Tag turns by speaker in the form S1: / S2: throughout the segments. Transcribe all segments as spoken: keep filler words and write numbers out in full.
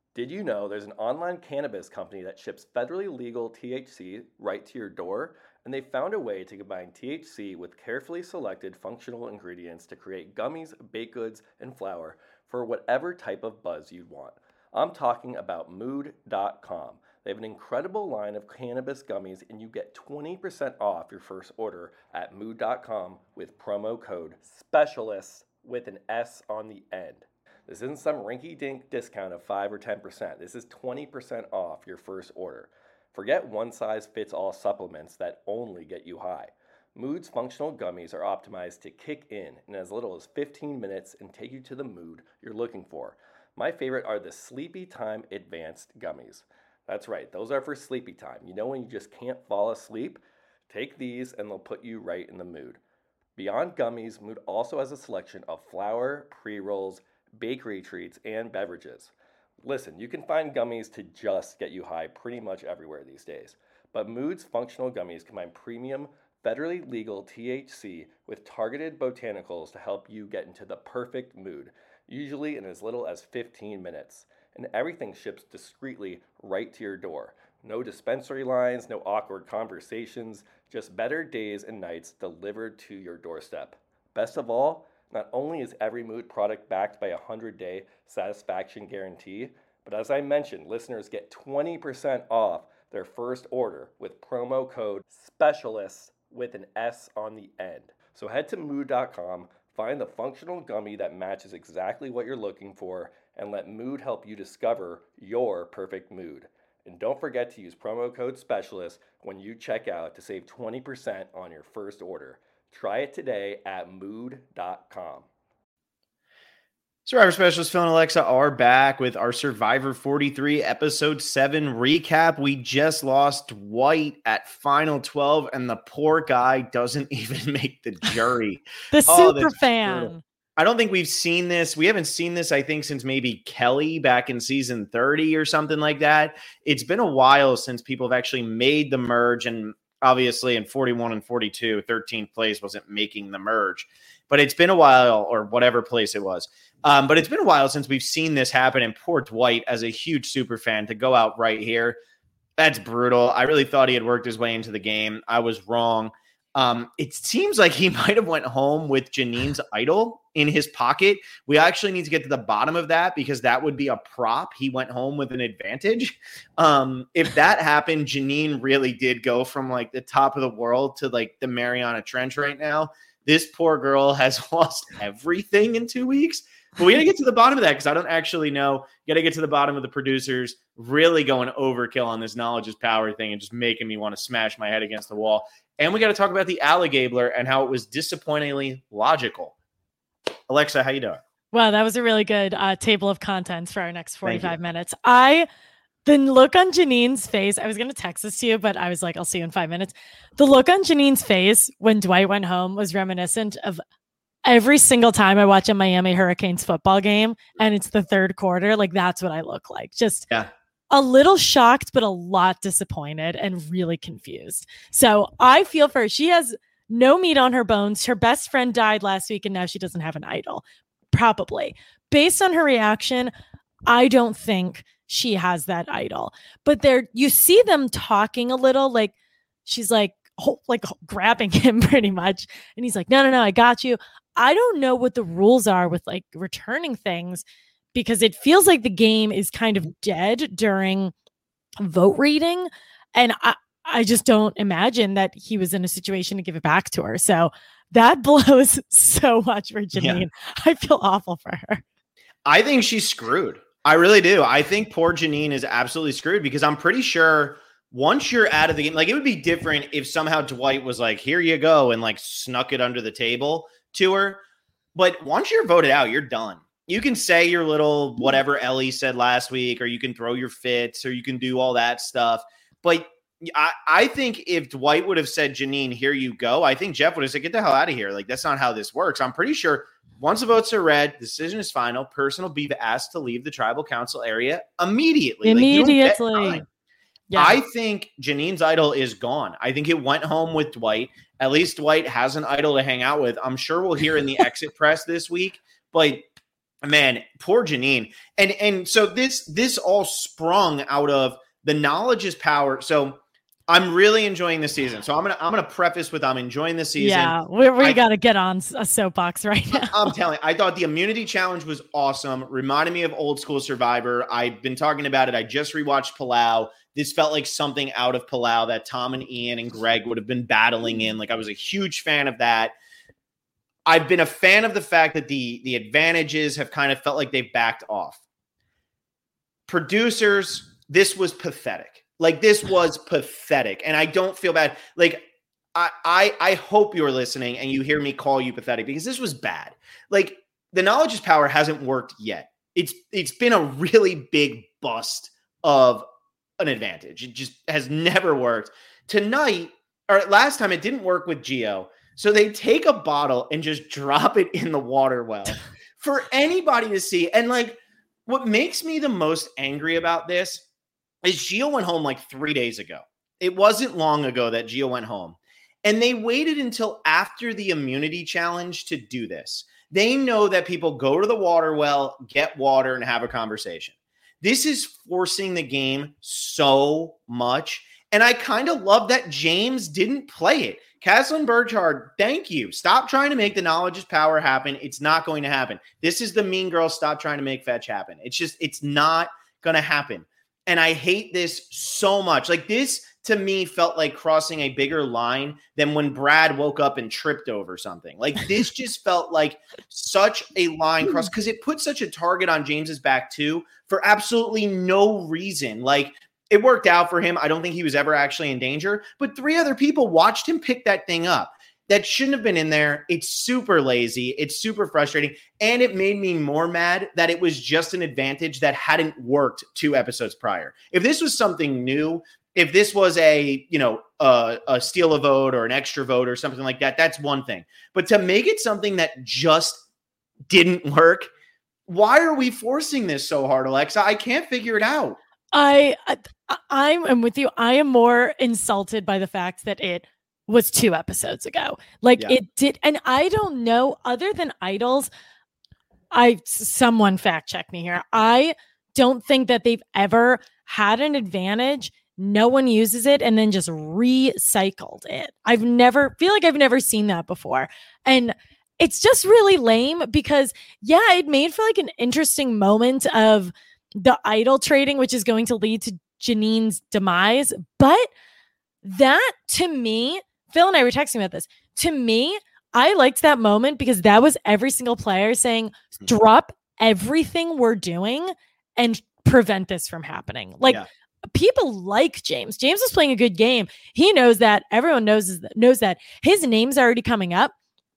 S1: Did you know there's an online cannabis company that ships federally legal T H C right to your door? And they found a way to combine T H C with carefully selected functional ingredients to create gummies, baked goods, and flour for whatever type of buzz you'd want. I'm talking about mood dot com. They have an incredible line of cannabis gummies, and you get twenty percent off your first order at mood dot com with promo code SPECIALIST with an S on the end. This isn't some rinky-dink discount of five or ten percent. This is twenty percent off your first order. Forget one-size-fits-all supplements that only get you high. Mood's functional gummies are optimized to kick in in as little as fifteen minutes and take you to the mood you're looking for. My favorite are the Sleepy Time Advanced Gummies. That's right, those are for sleepy time. You know when you just can't fall asleep? Take these and they'll put you right in the mood. Beyond gummies, Mood also has a selection of flour, pre-rolls, bakery treats, and beverages. Listen, you can find gummies to just get you high pretty much everywhere these days. But Mood's functional gummies combine premium, federally legal T H C with targeted botanicals to help you get into the perfect mood, usually in as little as fifteen minutes. And everything ships discreetly right to your door. No dispensary lines, no awkward conversations, just better days and nights delivered to your doorstep. Best of all, not only is every Mood product backed by a one hundred day satisfaction guarantee, but as I mentioned, listeners get twenty percent off their first order with promo code SPECIALIST with an S on the end. So head to mood dot com, find the functional gummy that matches exactly what you're looking for, and let Mood help you discover your perfect mood. And don't forget to use promo code SPECIALIST when you check out to save twenty percent on your first order. Try it today at mood dot com.
S2: Survivor Specialist Phil and Alexa are back with our Survivor forty-three Episode seven recap. We just lost Dwight at Final twelve, and the poor guy doesn't even make the jury.
S3: the
S2: oh,
S3: super fan.
S2: Brutal. I don't think we've seen this. We haven't seen this, I think, since maybe Kelly back in season thirty or something like that. It's been a while since people have actually made the merge, and obviously in forty-one and forty-two, thirteenth place wasn't making the merge. But it's been a while, or whatever place it was. Um, but it's been a while since we've seen this happen, and poor Dwight, as a huge super fan, to go out right here, that's brutal. I really thought he had worked his way into the game. I was wrong. Um, it seems like he might have went home with Janine's idol in his pocket. We actually need to get to the bottom of that because that would be a prop. He went home with an advantage. Um, if that happened, Janine really did go from like the top of the world to like the Mariana Trench right now. This poor girl has lost everything in two weeks. But we got to get to the bottom of that because I don't actually know. You got to get to the bottom of the producers really going overkill on this knowledge is power thing and just making me want to smash my head against the wall. And we got to talk about the Alligabler and how it was disappointingly logical. Alexa, how you doing?
S3: Wow, that was a really good uh, table of contents for our next forty-five minutes. I, the look on Janine's face, I was going to text this to you, but I was like, I'll see you in five minutes. The look on Janine's face when Dwight went home was reminiscent of every single time I watch a Miami Hurricanes football game and it's the third quarter. Like, that's what I look like. Just yeah. a little shocked, but a lot disappointed and really confused. So I feel for her. She has no meat on her bones. Her best friend died last week and now she doesn't have an idol. Probably. Based on her reaction, I don't think she has that idol. But there, you see them talking a little, like she's like, oh, like grabbing him pretty much. And he's like, no, no, no, I got you. I don't know what the rules are with like returning things because it feels like the game is kind of dead during vote reading. And I, I just don't imagine that he was in a situation to give it back to her. So that blows so much for Janine. Yeah. I feel awful for her.
S2: I think she's screwed. I really do. I think poor Janine is absolutely screwed because I'm pretty sure once you're out of the game, like it would be different if somehow Dwight was like, here you go, and like snuck it under the table to her. But once you're voted out, you're done. You can say your little whatever Ellie said last week, or you can throw your fits, or you can do all that stuff. But I, I think if Dwight would have said, Janine, here you go, I think Jeff would have said, get the hell out of here. Like, that's not how this works. I'm pretty sure once the votes are read, decision is final, person will be asked to leave the tribal council area immediately.
S3: Immediately.
S2: Like, yeah. I think Janine's idol is gone. I think it went home with Dwight. At least Dwight has an idol to hang out with. I'm sure we'll hear in the exit press this week, but Man, poor Janine. And and so this this all sprung out of the knowledge is power. So I'm really enjoying the season. So I'm gonna I'm gonna preface with I'm enjoying the season.
S3: Yeah, we we got to get on a soapbox right now.
S2: I'm telling you, I thought the immunity challenge was awesome. Reminded me of old school Survivor. I've been talking about it. I just rewatched Palau. This felt like something out of Palau that Tom and Ian and Greg would have been battling in. Like I was a huge fan of that. I've been a fan of the fact that the, the advantages have kind of felt like they've backed off. Producers, this was pathetic. Like this was pathetic. And I don't feel bad. Like I, I, I hope you're listening and you hear me call you pathetic because this was bad. Like the knowledge is power hasn't worked yet. It's it's been a really big bust of an advantage. It just has never worked. Tonight, or last time it didn't work with Gio. So they take a bottle and just drop it in the water well for anybody to see. And like, what makes me the most angry about this is Gio went home like three days ago. It wasn't long ago that Gio went home. And they waited until after the immunity challenge to do this. They know that people go to the water well, get water, and have a conversation. This is forcing the game so much. And I kind of love that James didn't play it. Caslin Burchard, thank you. Stop trying to make the knowledge is power happen. It's not going to happen. This is the mean girl. Stop trying to make fetch happen. It's just, it's not going to happen. And I hate this so much. Like this to me felt like crossing a bigger line than when Brad woke up and tripped over something. Like this just felt like such a line cross because it put such a target on James's back too for absolutely no reason. Like, it worked out for him. I don't think he was ever actually in danger, but three other people watched him pick that thing up. That shouldn't have been in there. It's super lazy. It's super frustrating. And it made me more mad that it was just an advantage that hadn't worked two episodes prior. If this was something new, if this was a, you know, a, a steal a vote or an extra vote or something like that, that's one thing. But to make it something that just didn't work, why are we forcing this so hard, Alexa? I can't figure it out.
S3: I, I I'm, I'm with you. I am more insulted by the fact that it was two episodes ago. Like yeah. it did. And I don't know, other than Idols, I, someone fact check me here. I don't think that they've ever had an advantage. No one uses it and then just recycled it. I've never feel like I've never seen that before. And it's just really lame because yeah, it made for like an interesting moment of the idol trading, which is going to lead to Janine's demise. But that to me, Phil and I were texting about this. To me, I liked that moment because that was every single player saying, drop everything we're doing and prevent this from happening. Like yeah. people like James. James is playing a good game. He knows that. Everyone knows, knows that his name's already coming up.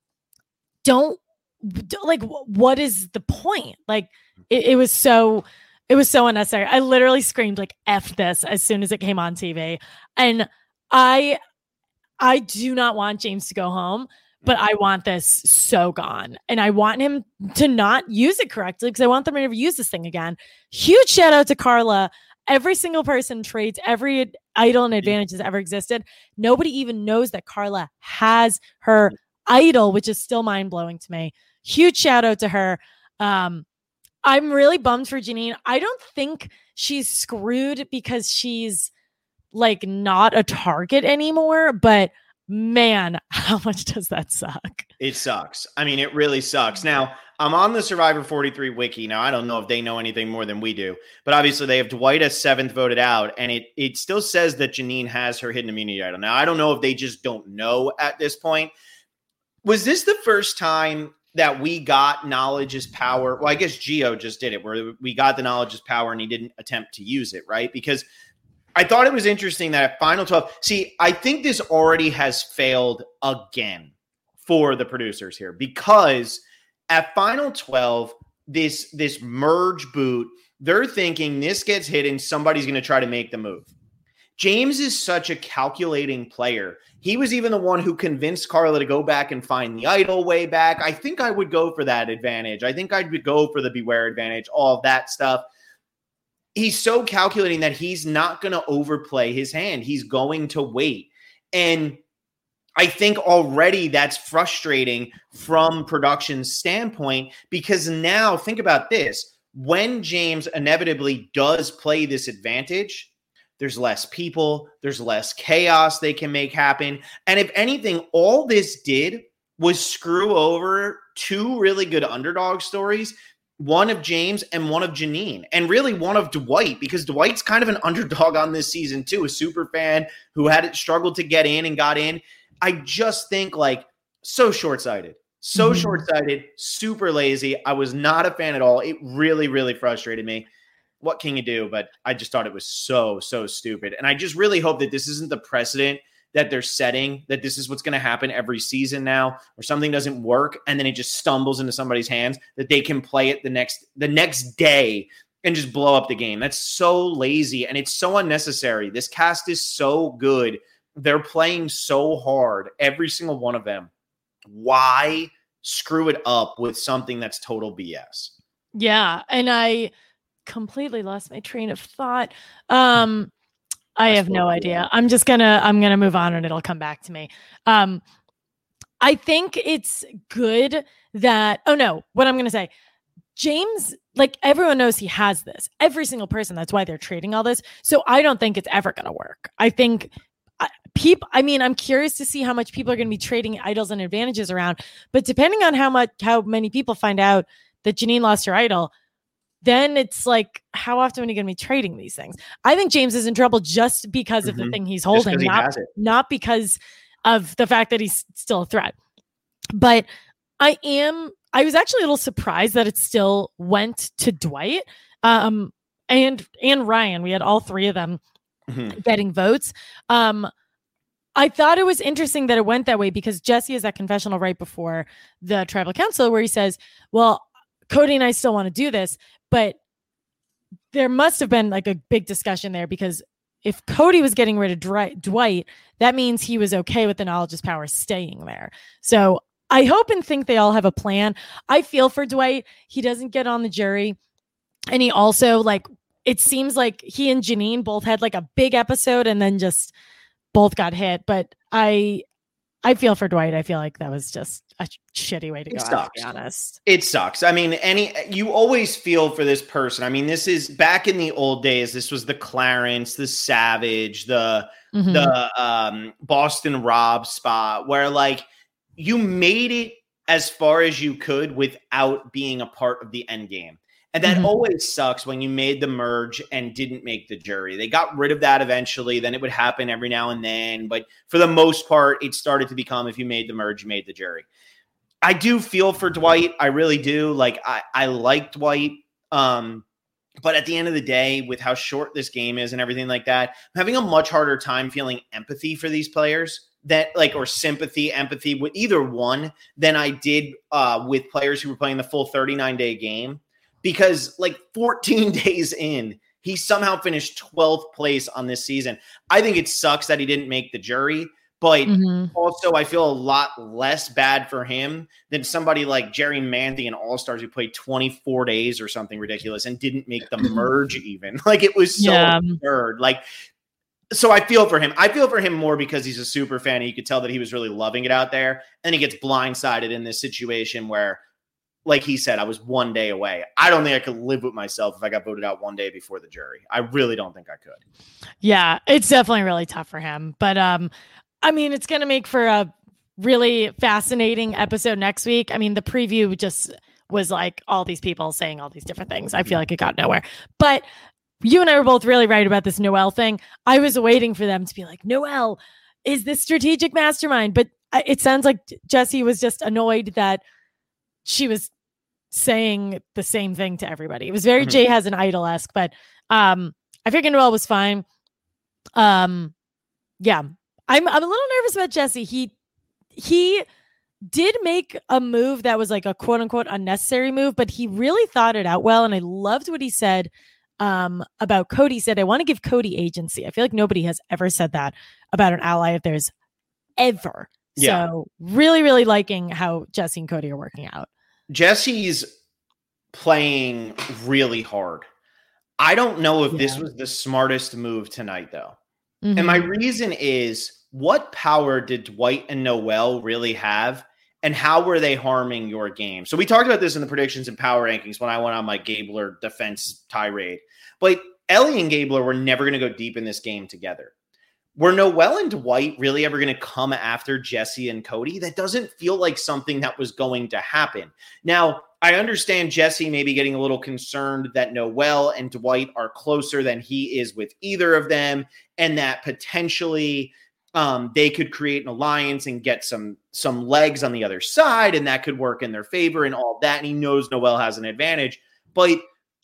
S3: Don't, don't like, what is the point? Like it, it was so... It was so unnecessary. I literally screamed like F this as soon as it came on T V. And I I do not want James to go home, but I want this so gone. And I want him to not use it correctly because I want them to never use this thing again. Huge shout out to Carla. Every single person trades every idol and advantage that's ever existed. Nobody even knows that Carla has her idol, which is still mind-blowing to me. Huge shout out to her. Um, I'm really bummed for Janine. I don't think she's screwed because she's like not a target anymore, but man, how much does that suck?
S2: It sucks. I mean, it really sucks. Now, I'm on the Survivor forty-three wiki. Now, I don't know if they know anything more than we do, but obviously they have Dwight as seventh voted out, and it it still says that Janine has her hidden immunity idol. Now, I don't know if they just don't know at this point. Was this the first time that we got knowledge is power? Well, I guess Gio just did it, where we got the knowledge is power and he didn't attempt to use it, right? Because I thought it was interesting that at Final twelve, see, I think this already has failed again for the producers here, because at Final twelve, this, this merge boot, they're thinking this gets hidden, somebody's going to try to make the move. James is such a calculating player. He was even the one who convinced Carla to go back and find the idol way back. I think I would go for that advantage. I think I would go for the beware advantage, all of that stuff. He's so calculating that he's not going to overplay his hand. He's going to wait. And I think already that's frustrating from production standpoint, because now think about this. When James inevitably does play this advantage, there's less people, there's less chaos they can make happen. And if anything, all this did was screw over two really good underdog stories, one of James and one of Janine, and really one of Dwight, because Dwight's kind of an underdog on this season too, a super fan who had it struggled to get in and got in. I just think like so short-sighted, so mm-hmm. short-sighted, super lazy. I was not a fan at all. It really, really frustrated me. What can you do? But I just thought it was so, so stupid. And I just really hope that this isn't the precedent that they're setting, that this is what's going to happen every season now, or something doesn't work and then it just stumbles into somebody's hands, that they can play it the next the next day and just blow up the game. That's so lazy and it's so unnecessary. This cast is so good. They're playing so hard, every single one of them. Why screw it up with something that's total B S? Yeah,
S3: and I completely lost my train of thought. Um, I have no idea. I'm just gonna I'm gonna move on and it'll come back to me. Um, I think it's good that oh no, what I'm gonna say, James, like everyone knows he has this. Every single person. That's why they're trading all this. So I don't think it's ever gonna work. I think uh, people. I mean, I'm curious to see how much people are gonna be trading idols and advantages around. But depending on how much how many people find out that Janine lost her idol, then it's like, how often are you going to be trading these things? I think James is in trouble just because of mm-hmm. the thing he's holding,
S2: he
S3: not, not because of the fact that he's still a threat. But I am, I was actually a little surprised that it still went to Dwight um, and, and Ryan. We had all three of them mm-hmm. getting votes. Um, I thought it was interesting that it went that way because Jesse has that confessional right before the tribal council where he says, well, Cody and I still want to do this. But there must have been like a big discussion there because if Cody was getting rid of Dr- Dwight, that means he was okay with the knowledge is power staying there. So I hope and think they all have a plan. I feel for Dwight. He doesn't get on the jury. And he also like, it seems like he and Janine both had like a big episode and then just both got hit. But I, I feel for Dwight. I feel like that was just a shitty way to go. It sucks. To be honest,
S2: it sucks. I mean, any you always feel for this person. I mean, this is back in the old days. This was the Clarence, the Savage, the mm-hmm. the um, Boston Rob spot, where like you made it as far as you could without being a part of the end game. And that mm-hmm. always sucks when you made the merge and didn't make the jury. They got rid of that eventually. Then it would happen every now and then. But for the most part, it started to become if you made the merge, you made the jury. I do feel for Dwight. I really do. Like, I, I like Dwight. Um, but at the end of the day, with how short this game is and everything like that, I'm having a much harder time feeling empathy for these players. That like or sympathy, empathy with either one than I did uh, with players who were playing the full thirty-nine day game. Because like fourteen days in, he somehow finished twelfth place on this season. I think it sucks that he didn't make the jury, but mm-hmm. also I feel a lot less bad for him than somebody like Jerry Manthey and All-Stars who played twenty-four days or something ridiculous and didn't make the merge even. Like it was so yeah. absurd. Like, so I feel for him. I feel for him more because he's a super fan. And you could tell that he was really loving it out there. And he gets blindsided in this situation where, like he said, I was one day away. I don't think I could live with myself if I got voted out one day before the jury. I really don't think I could.
S3: Yeah, it's definitely really tough for him. But um, I mean, it's going to make for a really fascinating episode next week. I mean, the preview just was like all these people saying all these different things. I feel like it got nowhere. But you and I were both really right about this Noelle thing. I was waiting for them to be like, Noelle is this strategic mastermind. But it sounds like Jesse was just annoyed that she was saying the same thing to everybody. It was very mm-hmm. Jay has an idol-esque, but um, I figured Noelle was fine. Um, yeah, I'm I'm a little nervous about Jesse. He he did make a move that was like a quote unquote unnecessary move, but he really thought it out well, and I loved what he said um, about Cody. He said, "I want to give Cody agency." I feel like nobody has ever said that about an ally of theirs ever. Yeah. So really, really liking how Jesse and Cody are working out.
S2: Jesse's playing really hard. I don't know if yeah. this was the smartest move tonight, though. Mm-hmm. And my reason is, what power did Dwight and Noel really have? And how were they harming your game? So we talked about this in the predictions and power rankings when I went on my Gabler defense tirade. But Ellie and Gabler were never going to go deep in this game together. Were Noel and Dwight really ever going to come after Jesse and Cody? That doesn't feel like something that was going to happen. Now, I understand Jesse maybe getting a little concerned that Noel and Dwight are closer than he is with either of them, and that potentially um, they could create an alliance and get some some legs on the other side, and that could work in their favor and all that. And he knows Noel has an advantage. But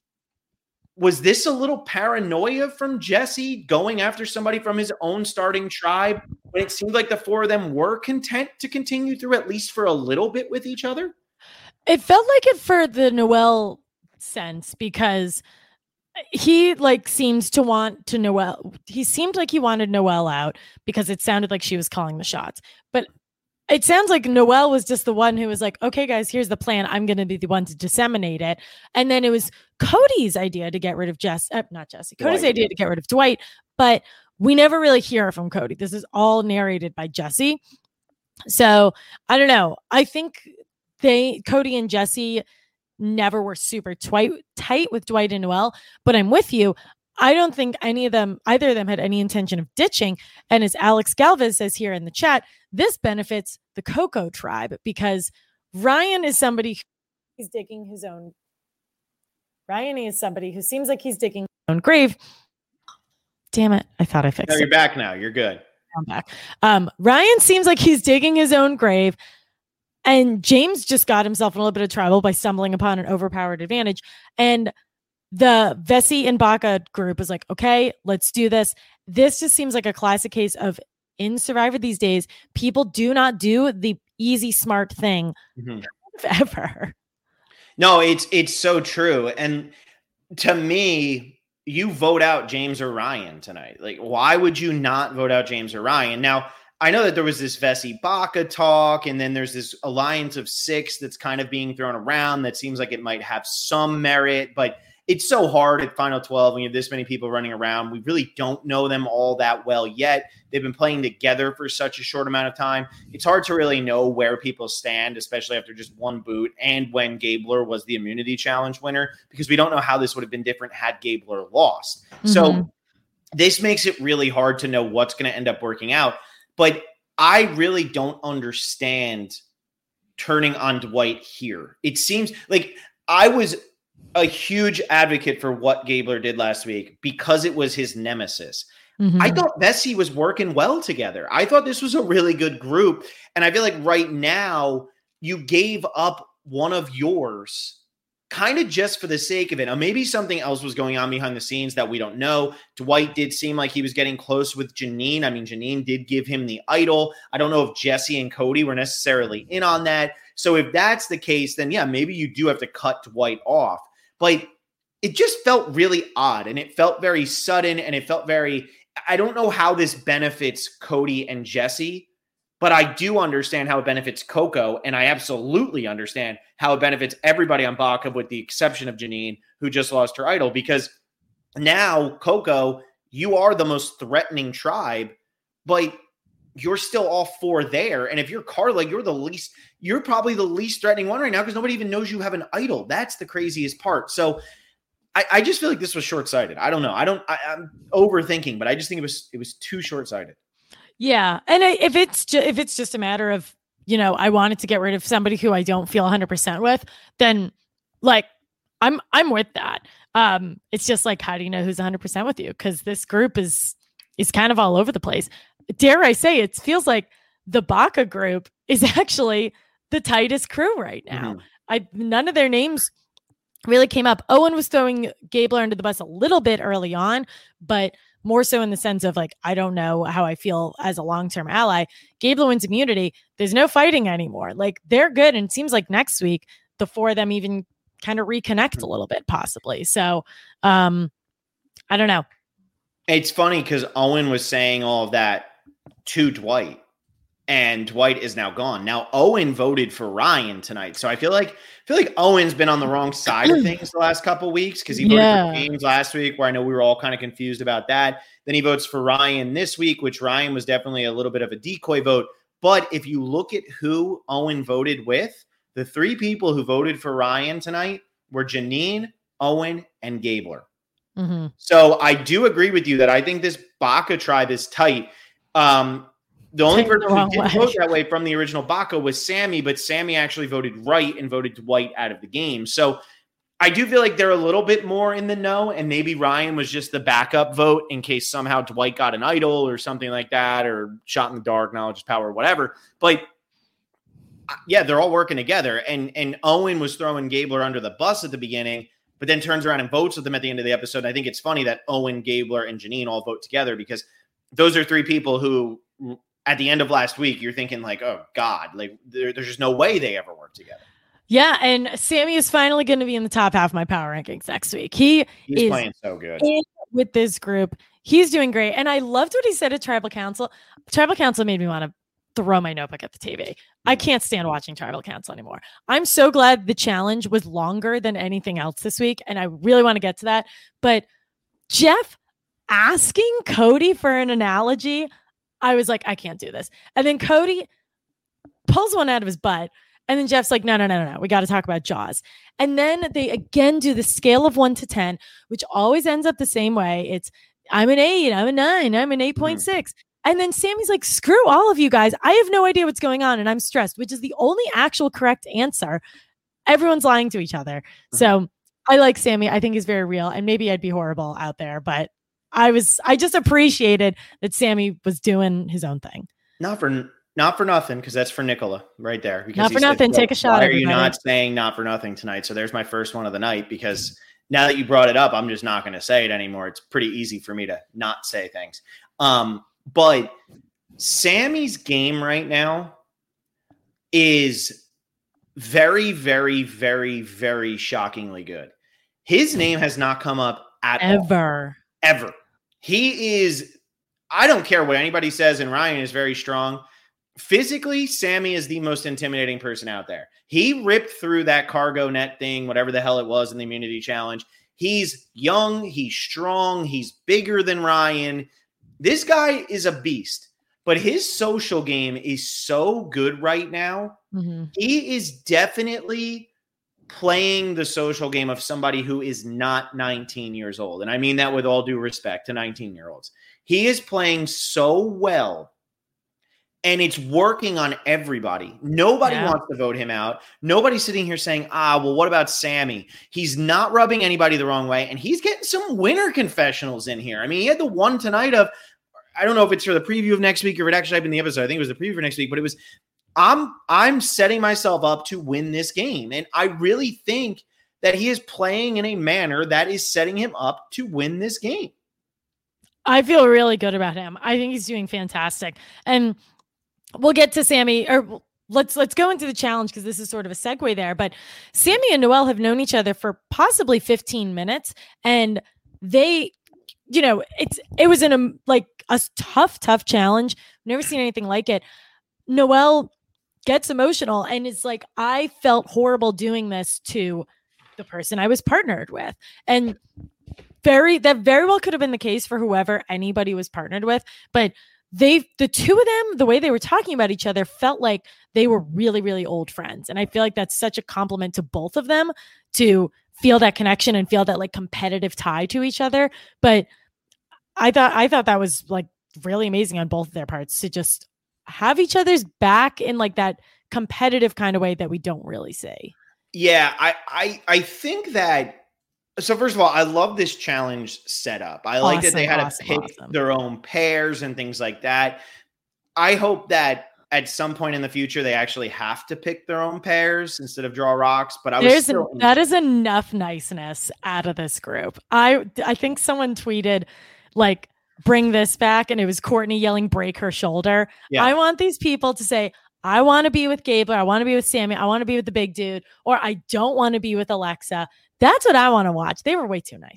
S2: was this a little paranoia from Jesse going after somebody from his own starting tribe when it seemed like the four of them were content to continue through at least for a little bit with each other?
S3: It felt like it for the Noel sense, because he like seems to want to Noel. He seemed like he wanted Noel out because it sounded like she was calling the shots. But it sounds like Noel was just the one who was like, okay, guys, here's the plan. I'm going to be the one to disseminate it. And then it was Cody's idea to get rid of Jess, uh, not Jesse, Cody's Dwight. idea to get rid of Dwight. But we never really hear from Cody. This is all narrated by Jesse. So I don't know. I think they, Cody and Jesse never were super twi- tight with Dwight and Noel, but I'm with you. I don't think any of them, either of them had any intention of ditching. And as Alex Galvez says here in the chat, this benefits the Coco tribe because Ryan is somebody who's digging his own. Ryan is somebody who seems like he's digging his own grave. Damn it. I thought I fixed
S2: no,
S3: it.
S2: You're back now. You're good.
S3: I'm back. Um, Ryan seems like he's digging his own grave. And James just got himself in a little bit of trouble by stumbling upon an overpowered advantage. And the Vesey and Baca group is like, okay, let's do this. This just seems like a classic case of in Survivor these days, people do not do the easy, smart thing mm-hmm. ever.
S2: No, it's it's so true. And to me, you vote out James or Ryan tonight. Like, why would you not vote out James or Ryan? Now, I know that there was this Vesey Baca talk, and then there's this alliance of six that's kind of being thrown around that seems like it might have some merit, but it's so hard at Final twelve when you have this many people running around. We really don't know them all that well yet. They've been playing together for such a short amount of time. It's hard to really know where people stand, especially after just one boot and when Gabler was the immunity challenge winner, because we don't know how this would have been different had Gabler lost. Mm-hmm. So this makes it really hard to know what's going to end up working out. But I really don't understand turning on Dwight here. It seems like I was a huge advocate for what Gabler did last week because it was his nemesis. Mm-hmm. I thought Vesey was working well together. I thought this was a really good group. And I feel like right now you gave up one of yours kind of just for the sake of it. Now, maybe something else was going on behind the scenes that we don't know. Dwight did seem like he was getting close with Janine. I mean, Janine did give him the idol. I don't know if Jesse and Cody were necessarily in on that. So if that's the case, then yeah, maybe you do have to cut Dwight off. But it just felt really odd, and it felt very sudden, and it felt very, I don't know how this benefits Cody and Jesse, but I do understand how it benefits Coco, and I absolutely understand how it benefits everybody on Baca with the exception of Janine, who just lost her idol, because now, Coco, you are the most threatening tribe, but you're still all four there. And if you're Carla, you're the least, you're probably the least threatening one right now because nobody even knows you have an idol. That's the craziest part. So I, I just feel like this was short-sighted. I don't know. I don't, I, I'm overthinking, but I just think it was, it was too short-sighted.
S3: Yeah. And if it's just, if it's just a matter of, you know, I wanted to get rid of somebody who I don't feel one hundred percent with, then like, I'm, I'm with that. Um, it's just like, how do you know who's one hundred percent with you? Because this group is, is kind of all over the place. Dare I say, it feels like the Baca group is actually the tightest crew right now. Mm-hmm. I none of their names really came up. Owen was throwing Gabler under the bus a little bit early on, but more so in the sense of like, I don't know how I feel as a long-term ally. Gabler wins immunity. There's no fighting anymore. Like, they're good. And it seems like next week, the four of them even kind of reconnect a little bit, possibly. So um, I don't know.
S2: It's funny because Owen was saying all of that to Dwight. and Dwight is now gone. Now Owen voted for Ryan tonight, so I feel like I feel like Owen's been on the wrong side of things the last couple of weeks because he voted
S3: Yeah.
S2: for James last week, where I know we were all kind of confused about that. Then he votes for Ryan this week, which Ryan was definitely a little bit of a decoy vote. But if you look at who Owen voted with, the three people who voted for Ryan tonight were Janine, Owen, and Gabler.
S3: Mm-hmm.
S2: So I do agree with you that I think this Baca tribe is tight. Um, the only
S3: Take the
S2: person who
S3: wrong
S2: didn't
S3: way.
S2: vote that way from the original Baca was Sammy, but Sammy actually voted right and voted Dwight out of the game. So I do feel like they're a little bit more in the know, and maybe Ryan was just the backup vote in case somehow Dwight got an idol or something like that, or shot in the dark, knowledge is power, whatever. But yeah, they're all working together. And and Owen was throwing Gabler under the bus at the beginning, but then turns around and votes with them at the end of the episode. And I think it's funny that Owen, Gabler, and Janine all vote together because those are three people who, at the end of last week, you're thinking like, oh God, like there, there's just no way they ever work together.
S3: Yeah, and Sammy is finally going to be in the top half of my power rankings next week. He
S2: He's
S3: is
S2: playing so good
S3: in with this group. He's doing great. And I loved what he said at Tribal Council. Tribal Council made me want to throw my notebook at the T V. I can't stand watching Tribal Council anymore. I'm so glad the challenge was longer than anything else this week. And I really want to get to that. But Jeff asking Cody for an analogy, I was like, I can't do this. And then Cody pulls one out of his butt. And then Jeff's like, no, no, no, no, no. We got to talk about Jaws. And then they again do the scale of one to ten, which always ends up the same way. It's I'm an eight, I'm a nine, I'm an eight point six. Mm-hmm. And then Sammy's like, screw all of you guys. I have no idea what's going on and I'm stressed, which is the only actual correct answer. Everyone's lying to each other. Mm-hmm. So I like Sammy. I think he's very real. And maybe I'd be horrible out there, but I was, I just appreciated that Sammy was doing his own thing.
S2: Not for Not for nothing, because that's for Nicola right there. Because
S3: not for nothing. Said, take a shot.
S2: Why are you not saying not for nothing tonight? So there's my first one of the night, because now that you brought it up, I'm just not going to say it anymore. It's pretty easy for me to not say things. Um, but Sammy's game right now is very, very, very, very shockingly good. His name has not come up at
S3: ever,
S2: all. Ever. He is, I don't care what anybody says, and Ryan is very strong. Physically, Sammy is the most intimidating person out there. He ripped through that cargo net thing, whatever the hell it was in the immunity challenge. He's young. He's strong. He's bigger than Ryan. This guy is a beast, but his social game is so good right now. Mm-hmm. He is definitely playing the social game of somebody who is not nineteen years old. And I mean that with all due respect to nineteen-year-olds. He is playing so well. And it's working on everybody. Nobody yeah. wants to vote him out. Nobody's sitting here saying, ah, well, what about Sammy? He's not rubbing anybody the wrong way. And he's getting some winner confessionals in here. I mean, he had the one tonight of, I don't know if it's for the preview of next week or it actually happened in the episode. I think it was the preview for next week, but it was, I'm, I'm setting myself up to win this game. And I really think that he is playing in a manner that is setting him up to win this game.
S3: I feel really good about him. I think he's doing fantastic. And we'll get to Sammy, or let's let's go into the challenge because this is sort of a segue there. But Sammy and Noelle have known each other for possibly fifteen minutes, and they, you know, it's it was in a like a tough, tough challenge. Never seen anything like it. Noelle gets emotional, and it's like I felt horrible doing this to the person I was partnered with, and very that very well could have been the case for whoever anybody was partnered with, but. They, the two of them, the way they were talking about each other felt like they were really, really old friends. And I feel like that's such a compliment to both of them to feel that connection and feel that like competitive tie to each other. But I thought, I thought that was like really amazing on both of their parts to just have each other's back in like that competitive kind of way that we don't really see.
S2: Yeah. I, I, I think that, so first of all, I love this challenge setup. I like awesome, that they had awesome, to pick awesome. their own pairs and things like that. I hope that at some point in the future, they actually have to pick their own pairs instead of draw rocks. But I was
S3: There's
S2: still
S3: an, that is enough niceness out of this group. I I think someone tweeted like, bring this back. And it was Courtney yelling, break her shoulder. Yeah. I want these people to say, I want to be with Gabler. I want to be with Sammy. I want to be with the big dude, or I don't want to be with Alexa. That's what I want to watch. They were way too nice.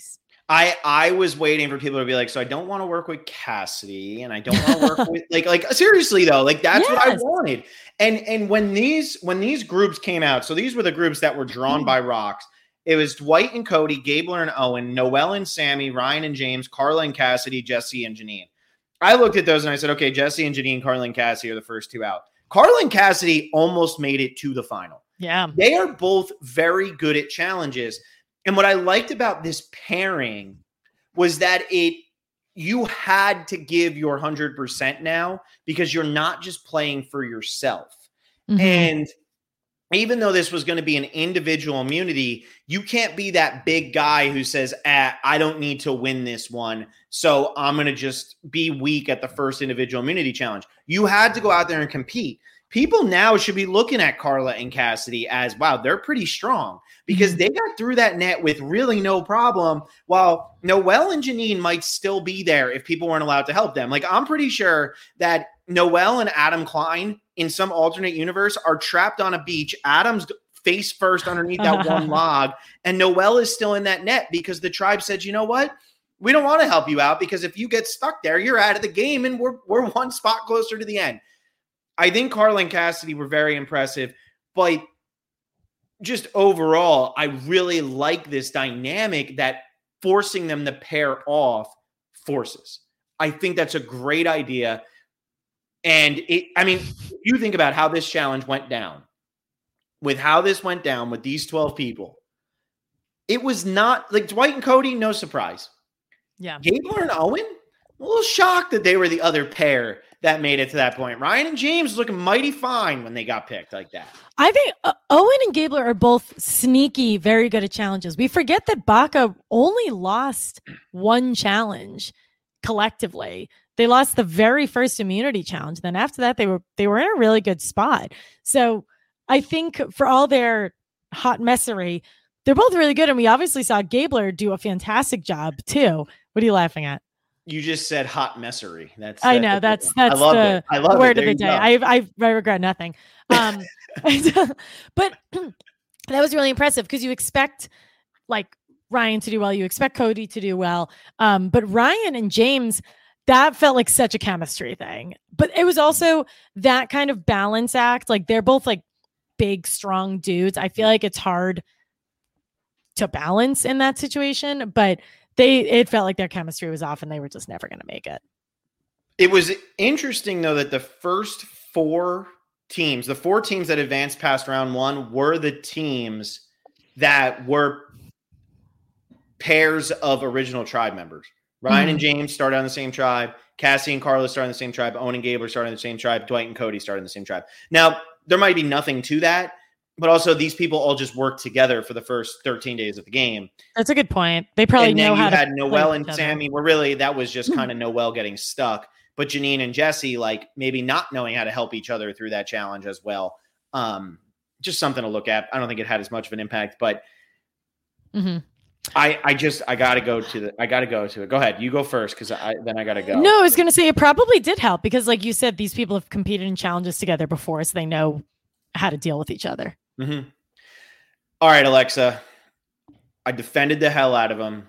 S2: I I was waiting for people to be like, so I don't want to work with Cassidy, and I don't want to work with like like seriously though, like that's yes. what I wanted. And and when these when these groups came out, so these were the groups that were drawn by rocks. It was Dwight and Cody, Gabler and Owen, Noelle and Sammy, Ryan and James, Carla and Cassidy, Jesse and Janine. I looked at those and I said, okay, Jesse and Janine, Carla and Cassidy are the first two out. Carla and Cassidy almost made it to the final.
S3: Yeah,
S2: they are both very good at challenges. And what I liked about this pairing was that it you had to give your one hundred percent now because you're not just playing for yourself. Mm-hmm. And even though this was going to be an individual immunity, you can't be that big guy who says, ah, I don't need to win this one, so I'm going to just be weak at the first individual immunity challenge. You had to go out there and compete. People now should be looking at Carla and Cassidy as, wow, they're pretty strong because they got through that net with really no problem, while Noelle and Janine might still be there if people weren't allowed to help them. Like, I'm pretty sure that Noelle and Adam Klein in some alternate universe are trapped on a beach. Adam's face first underneath that one log, and Noelle is still in that net because the tribe said, you know what? We don't want to help you out because if you get stuck there, you're out of the game and we're we're one spot closer to the end. I think Carla and Cassidy were very impressive, but just overall, I really like this dynamic that forcing them to pair off forces. I think that's a great idea. And it, I mean, you think about how this challenge went down, with how this went down with these twelve people, it was not like Dwight and Cody, no surprise.
S3: Yeah.
S2: Gabler and Owen, a little shocked that they were the other pair that made it to that point. Ryan and James looking mighty fine when they got picked like that.
S3: I think uh, Owen and Gabler are both sneaky, very good at challenges. We forget that Baca only lost one challenge collectively. They lost the very first immunity challenge. Then after that, they were they were in a really good spot. So I think for all their hot messery, they're both really good. And we obviously saw Gabler do a fantastic job too. What are you laughing at?
S2: You just said hot messery. That's
S3: I know that's that's
S2: I
S3: the
S2: it. I love
S3: word
S2: it.
S3: of the day. I, I I regret nothing. Um, but that was really impressive because you expect like Ryan to do well, you expect Cody to do well. Um, but Ryan and James, that felt like such a chemistry thing. But it was also that kind of balance act. Like they're both like big, strong dudes. I feel like it's hard to balance in that situation, but they it felt like their chemistry was off and they were just never going to make it.
S2: It was interesting though that the first four teams, the four teams that advanced past round one were the teams that were pairs of original tribe members. Ryan mm-hmm. and James started on the same tribe. Cassie and Carla started on the same tribe. Owen and Gabler started on the same tribe. Dwight and Cody started on the same tribe. Now, there might be nothing to that, but also these people all just worked together for the first thirteen days of the game.
S3: That's a good point. They probably
S2: and
S3: know
S2: then
S3: how
S2: you
S3: to
S2: had Noelle and Sammy were really, that was just kind of Noelle getting stuck. But Janine and Jesse, like maybe not knowing how to help each other through that challenge as well. Um, just something to look at. I don't think it had as much of an impact, but
S3: mm-hmm.
S2: I, I just, I got to go to the, I got to go to it. Go ahead. You go first. Cause I, then I got to go.
S3: No, I was going to say it probably did help because like you said, these people have competed in challenges together before, so they know how to deal with each other.
S2: Mm-hmm. All right, Alexa, I defended the hell out of him.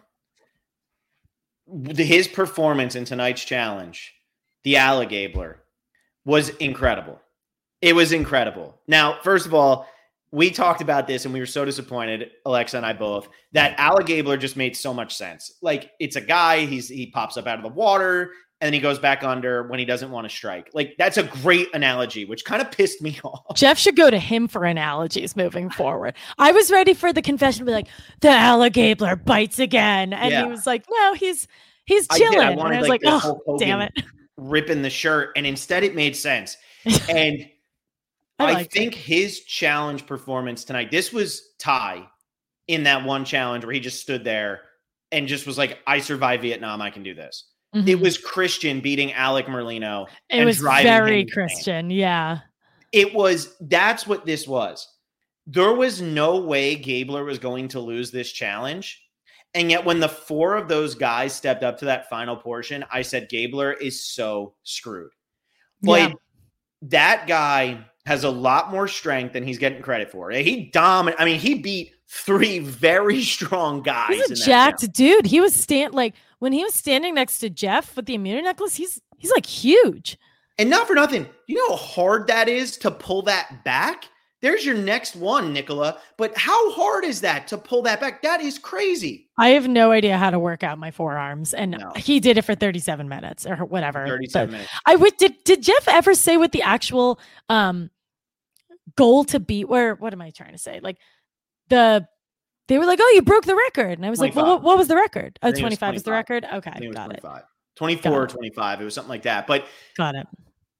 S2: His performance in tonight's challenge, the Alligabler, was incredible. It was incredible. Now, first of all, we talked about this and we were so disappointed, Alexa and I both, that Alligabler just made so much sense. Like, it's a guy, he's he pops up out of the water, and then he goes back under when he doesn't want to strike. Like, that's a great analogy, which kind of pissed me off.
S3: Jeff should go to him for analogies moving forward. I was ready for the confession to be like, the Alligabler bites again. And yeah. he was like, no, he's he's chilling. I, I wanted, and I was like, like oh, damn it.
S2: Ripping the shirt. And instead it made sense. And I, I think it. his challenge performance tonight, this was Ty in that one challenge where he just stood there and just was like, I survived Vietnam. I can do this. Mm-hmm. It was Christian beating Alec Merlino.
S3: It and was very Christian. Yeah.
S2: It was, that's what this was. There was no way Gabler was going to lose this challenge. And yet when the four of those guys stepped up to that final portion, I said, Gabler is so screwed. But yeah. that guy has a lot more strength than he's getting credit for. He dominated. I mean, he beat three very strong guys.
S3: He's a
S2: in that
S3: jacked
S2: challenge.
S3: dude. He was stand like when he was standing next to Jeff with the immunity necklace. He's he's like huge.
S2: And not for nothing. You know how hard that is to pull that back? There's your next one, Nicola. But how hard is that to pull that back? That is crazy.
S3: I have no idea how to work out my forearms, and
S2: No.
S3: he did it for thirty-seven minutes or whatever.
S2: thirty-seven
S3: But
S2: minutes.
S3: I would did did Jeff ever say what the actual um goal to beat? Where what am I trying to say? Like the they were like, "Oh, you broke the record," and I was like, "Well, what, what was the record?" Oh,
S2: I think it was
S3: twenty-five is the
S2: twenty-five.
S3: record.
S2: I
S3: Okay,
S2: think it was
S3: got it.
S2: twenty-five. twenty-four or
S3: Got it.
S2: twenty-five. It was something like that. But
S3: Got it.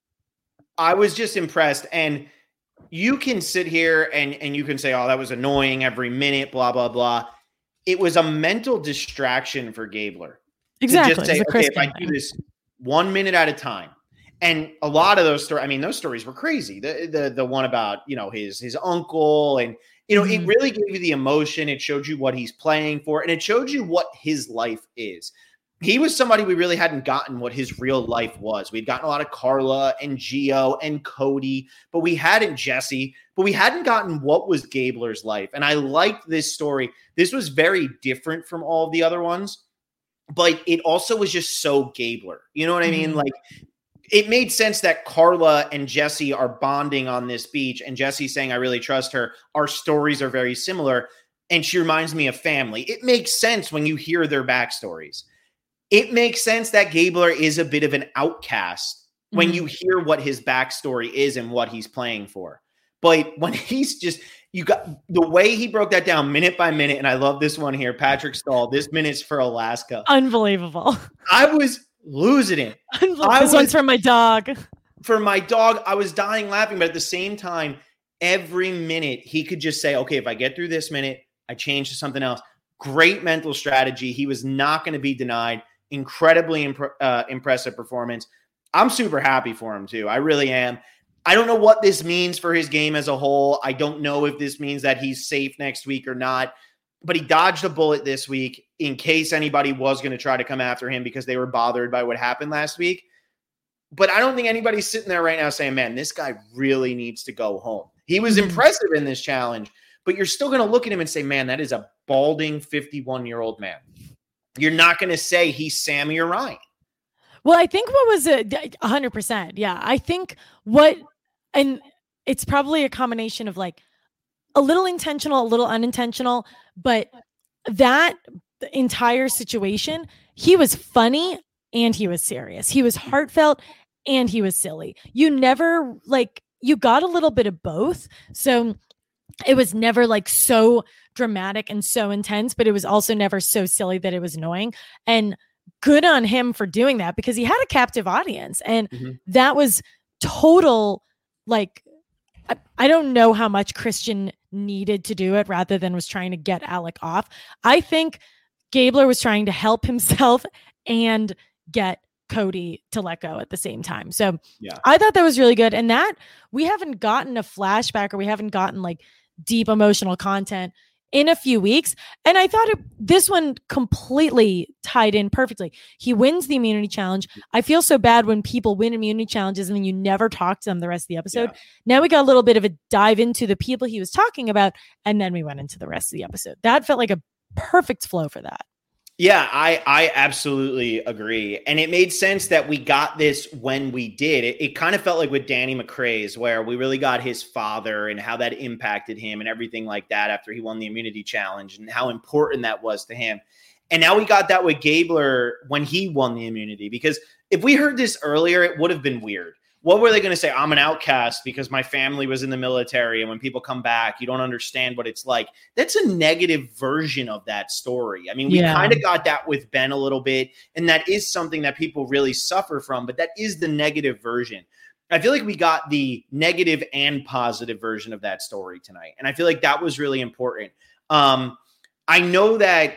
S2: I was just impressed. And you can sit here and, and you can say, oh, that was annoying every minute, blah, blah, blah. It was a mental distraction for Gabler.
S3: Exactly.
S2: To just say,
S3: It's a Chris
S2: okay, if I
S3: Gayle
S2: do this one minute at a time. And a lot of those stories, I mean, those stories were crazy. The, the, the one about, you know, his, his uncle and, you know,
S3: Mhm.
S2: it really gave you the emotion. It showed you what he's playing for, and it showed you what his life is. He was somebody we really hadn't gotten what his real life was. We'd gotten a lot of Carla and Gio and Cody, but we hadn't Jesse, but we hadn't gotten what was Gabler's life. And I liked this story. This was very different from all of the other ones, but it also was just so Gabler. You know what I mean?
S3: Mhm.
S2: Like, it made sense that Carla and Jesse are bonding on this beach, and Jesse saying, I really trust her. Our stories are very similar, and she reminds me of family. It makes sense when you hear their backstories. It makes sense that Gabler is a bit of an outcast when
S3: Mhm.
S2: you hear what his backstory is and what he's playing for. But when he's just, you got the way he broke that down minute by minute, and I love this one here, Patrick Stahl, this minute's for Alaska.
S3: Unbelievable.
S2: I was losing it.
S3: Unbelievable.
S2: I
S3: This
S2: was-
S3: one's from my dog.
S2: For my dog, I was dying laughing, but at the same time, every minute he could just say, okay, if I get through this minute, I change to something else. Great mental strategy. He was not going to be denied. Incredibly imp- uh, impressive performance. I'm super happy for him too. I really am. I don't know what this means for his game as a whole. I don't know if this means that he's safe next week or not, but he dodged a bullet this week in case anybody was going to try to come after him because they were bothered by what happened last week. But I don't think anybody's sitting there right now saying, man, this guy really needs to go home. He was
S3: Mhm.
S2: impressive in this challenge, but you're still going to look at him and say, man, that is a balding fifty-one-year-old man. You're not going to say he's Sammy or Ryan.
S3: Well, I think what was a a hundred percent. Yeah. I think what, and it's probably a combination of like a little intentional, a little unintentional, but that entire situation, he was funny and he was serious. He was heartfelt and he was silly. You never like, you got a little bit of both. So it was never like so dramatic and so intense, but it was also never so silly that it was annoying. And good on him for doing that because he had a captive audience. And
S2: Mhm.
S3: that was total, like, I, I don't know how much Christian needed to do it rather than was trying to get Alec off. I think Gabler was trying to help himself and get Cody to let go at the same time. So
S2: Yeah.
S3: I thought that was really good. And that we haven't gotten a flashback or we haven't gotten like deep emotional content in a few weeks. And I thought it, this one completely tied in perfectly. He wins the immunity challenge. I feel so bad when people win immunity challenges and then you never talk to them the rest of the episode.
S2: Yeah.
S3: Now we got a little bit of a dive into the people he was talking about. And then we went into the rest of the episode. That felt like a perfect flow for that.
S2: Yeah, I I absolutely agree. And it made sense that we got this when we did. It, it kind of felt like with Danny McCrae's where we really got his father and how that impacted him and everything like that after he won the immunity challenge and how important that was to him. And now we got that with Gabler when he won the immunity, because if we heard this earlier, it would have been weird. What were they going to say? I'm an outcast because my family was in the military. And when people come back, you don't understand what it's like. That's a negative version of that story. I mean, we
S3: Yeah.
S2: kind of got that with Ben a little bit. And that is something that people really suffer from. But that is the negative version. I feel like we got the negative and positive version of that story tonight. And I feel like that was really important. Um, I know that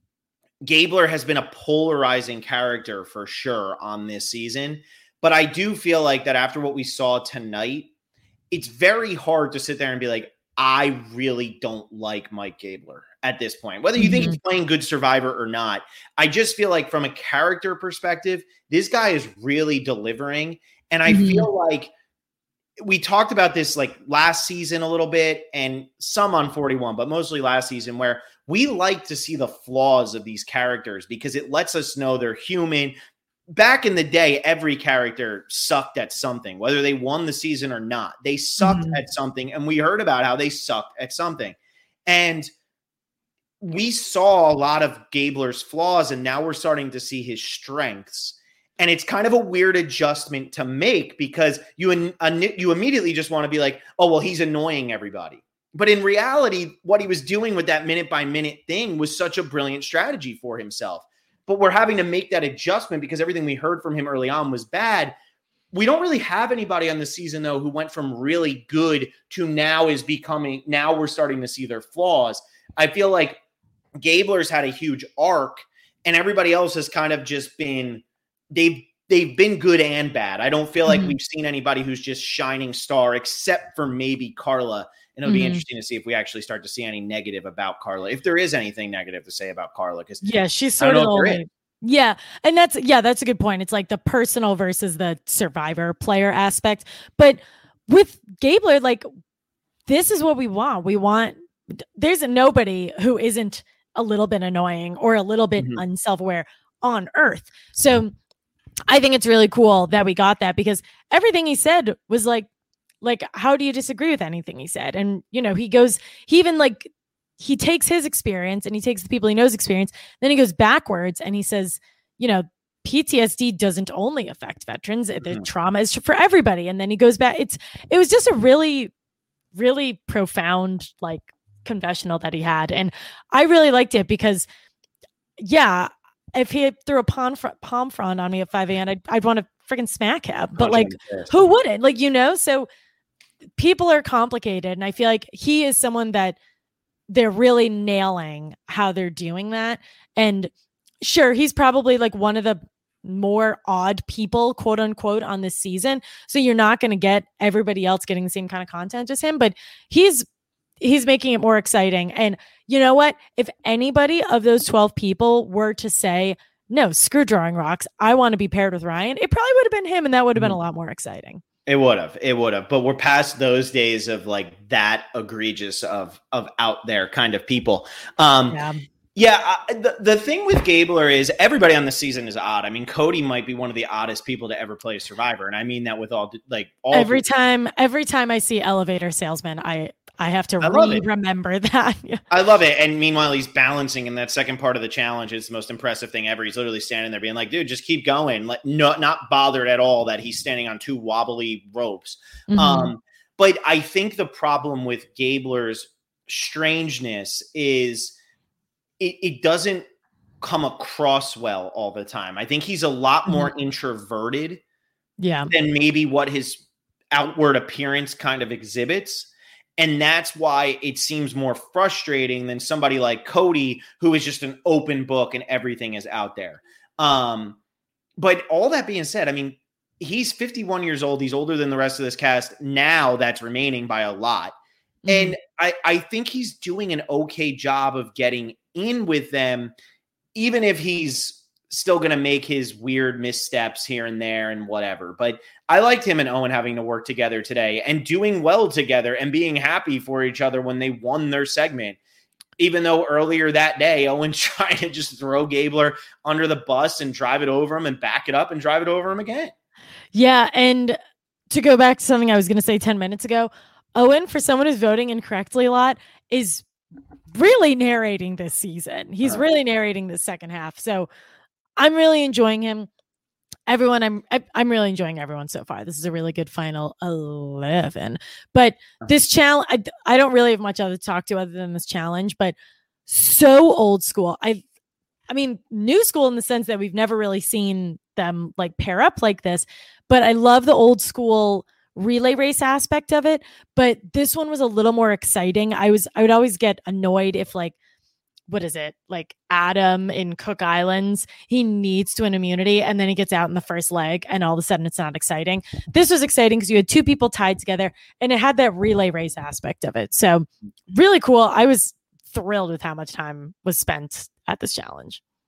S2: Gabler has been a polarizing character for sure on this season. But I do feel like that after what we saw tonight, it's very hard to sit there and be like, I really don't like Mike Gabler at this point. Whether you think he's playing good Survivor or not, I just feel like from a character perspective, this guy is really delivering. And I
S3: Mhm.
S2: feel like we talked about this like last season a little bit and some on forty-one, but mostly last season, where we like to see the flaws of these characters because it lets us know they're human. Back in the day, every character sucked at something, whether they won the season or not. They sucked mm-hmm. at something, and we heard about how they sucked at something. And we saw a lot of Gabler's flaws, and now we're starting to see his strengths. And it's kind of a weird adjustment to make because you you immediately just want to be like, oh, well, he's annoying everybody. But in reality, what he was doing with that minute-by-minute thing was such a brilliant strategy for himself. But we're having to make that adjustment because everything we heard from him early on was bad. We don't really have anybody on the season, though, who went from really good to now is becoming, now we're starting to see their flaws. I feel like Gabler's had a huge arc, and everybody else has kind of just been, they've, they've been good and bad. I don't feel like mm-hmm. we've seen anybody who's just shining star, except for maybe Carla. And it'll mm-hmm. be interesting to see if we actually start to see any negative about Carla, if there is anything negative to say about Carla. Because
S3: yeah, she's sort of only, yeah, and that's yeah, that's a good point. It's like the personal versus the survivor player aspect. But with Gabler, like this is what we want. We want there's nobody who isn't a little bit annoying or a little bit mm-hmm. unself-aware on Earth. So I think it's really cool that we got that because everything he said was like. Like, how do you disagree with anything he said? And, you know, he goes, he even like, he takes his experience and he takes the people he knows experience. Then he goes backwards and he says, you know, P T S D doesn't only affect veterans. Mm-hmm. The trauma is for everybody. And then he goes back. It's, it was just a really, really profound, like confessional that he had. And I really liked it because yeah, if he threw a palm, fr- palm frond on me at five a.m., I'd, I'd want to freaking smack him. But like, who wouldn't? Like, you know, so people are complicated. And I feel like he is someone that they're really nailing how they're doing that. And sure, he's probably like one of the more odd people, quote unquote, on this season. So you're not going to get everybody else getting the same kind of content as him, but he's, he's making it more exciting. And you know what? If anybody of those twelve people were to say, no, screw Drawing Rocks, I want to be paired with Ryan, it probably would have been him. And that would have been a lot more exciting.
S2: It would have, it would have, but we're past those days of like that egregious of, of out there kind of people. Um, yeah. Yeah. I, the, the thing with Gabler is everybody on the season is odd. I mean, Cody might be one of the oddest people to ever play Survivor. And I mean that with all like all
S3: every time, every time I see Elevator Salesman, I, I have to re- remember that.
S2: I love it. And meanwhile, he's balancing in that second part of the challenge. It's the most impressive thing ever. He's literally standing there being like, dude, just keep going. Like, no, not bothered at all that he's standing on two wobbly ropes. Mm-hmm. Um, but I think the problem with Gabler's strangeness is it, it doesn't come across well all the time. I think he's a lot mm-hmm. more introverted
S3: yeah.
S2: than maybe what his outward appearance kind of exhibits. And that's why it seems more frustrating than somebody like Cody, who is just an open book and everything is out there. Um, but all that being said, I mean, he's fifty-one years old. He's older than the rest of this cast now that's remaining by a lot. Mm-hmm. And I, I think he's doing an okay job of getting in with them, even if he's still going to make his weird missteps here and there and whatever. But I liked him and Owen having to work together today and doing well together and being happy for each other when they won their segment. Even though earlier that day, Owen tried to just throw Gabler under the bus and drive it over him and back it up and drive it over him again.
S3: Yeah. And to go back to something I was going to say ten minutes ago, Owen, for someone who's voting incorrectly a lot, is really narrating this season. He's uh, really narrating the second half. So I'm really enjoying him. Everyone, I'm I, I'm really enjoying everyone so far. This is a really good final eleven. But this challenge, I, I don't really have much other to talk to other than this challenge. But so old school. I, I mean, new school in the sense that we've never really seen them like pair up like this. But I love the old school relay race aspect of it. But this one was a little more exciting. I was I would always get annoyed if like. What is it? Like Adam in Cook Islands, he needs to win immunity and then he gets out in the first leg and all of a sudden it's not exciting. This was exciting because you had two people tied together and it had that relay race aspect of it. So really cool. I was thrilled with how much time was spent at this challenge.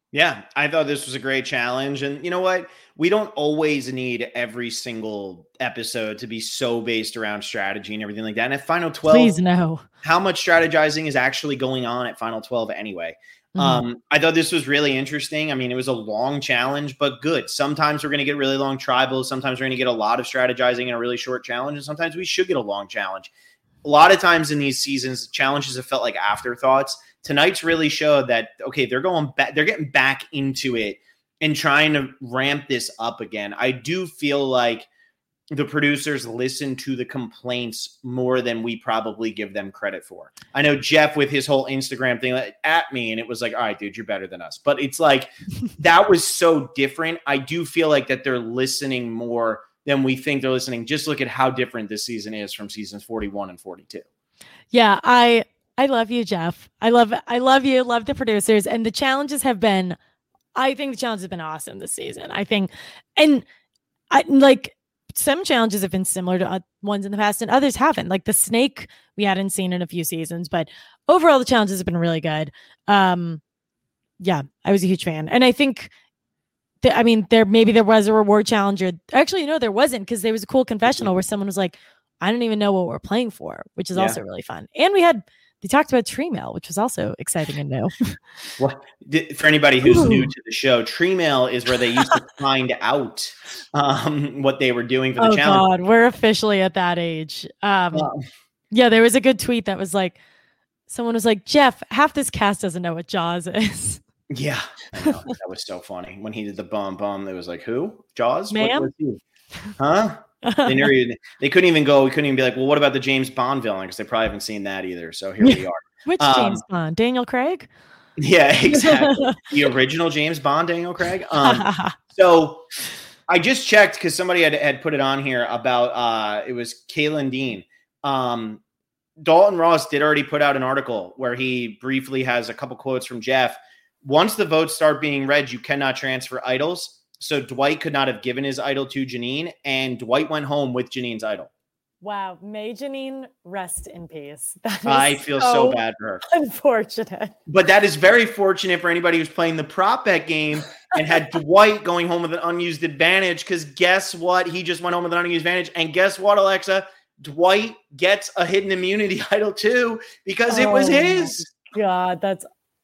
S2: Yeah, I thought this was a great challenge. And you know what? We don't always need every single episode to be so based around strategy and everything like that. And at Final twelve,
S3: Please no.
S2: how much strategizing is actually going on at Final twelve anyway? Mm-hmm. Um, I thought this was really interesting. I mean, it was a long challenge, but good. Sometimes we're going to get really long tribals. Sometimes we're going to get a lot of strategizing in a really short challenge. And sometimes we should get a long challenge. A lot of times in these seasons, challenges have felt like afterthoughts. Tonight's really showed that, okay, they're going back, they're getting back into it and trying to ramp this up again. I do feel like the producers listen to the complaints more than we probably give them credit for. I know Jeff with his whole Instagram thing like, at me, and it was like, all right, dude, you're better than us. But it's like, that was so different. I do feel like that they're listening more than we think they're listening. Just look at how different this season is from seasons forty-one and forty-two.
S3: Yeah, I I love you, Jeff. I love I love you. Love the producers. And the challenges have been, I think the challenges have been awesome this season. I think, and I like some challenges have been similar to ones in the past and others haven't. Like the snake we hadn't seen in a few seasons, but overall the challenges have been really good. Um, yeah, I was a huge fan. And I think th- I mean, there maybe there was a reward challenger. Actually, no, there wasn't, because there was a cool confessional where someone was like, I don't even know what we're playing for, which is yeah. also really fun. And we had They talked about Tree Mail, which was also exciting and new.
S2: Well, for anybody who's Ooh. new to the show, Tree Mail is where they used to find out um, what they were doing for the
S3: oh,
S2: challenge.
S3: God, we're officially at that age. Um, wow. Yeah, there was a good tweet that was like, someone was like, Jeff, half this cast doesn't know what Jaws is.
S2: Yeah, I know. That was so funny. When he did the bum bum, it was like, who? Jaws?
S3: Ma'am?
S2: What, what huh? they, never even, they couldn't even go. We couldn't even be like, well, what about the James Bond villain? Because they probably haven't seen that either. So here we are.
S3: Which um, James Bond? Daniel Craig?
S2: Yeah, exactly. The original James Bond, Daniel Craig. Um, so I just checked because somebody had, had put it on here about uh, it was Kalen Dean. Um, Dalton Ross did already put out an article where he briefly has a couple quotes from Jeff. Once the votes start being read, you cannot transfer idols. So Dwight could not have given his idol to Janine, and Dwight went home with Janine's idol.
S3: Wow. May Janine rest in peace.
S2: I feel so, so bad for her.
S3: Unfortunate.
S2: But that is very fortunate for anybody who's playing the prop bet game and had Dwight going home with an unused advantage, because guess what? He just went home with an unused advantage. And guess what, Alexa? Dwight gets a hidden immunity idol too, because oh, it was his.
S3: God, that's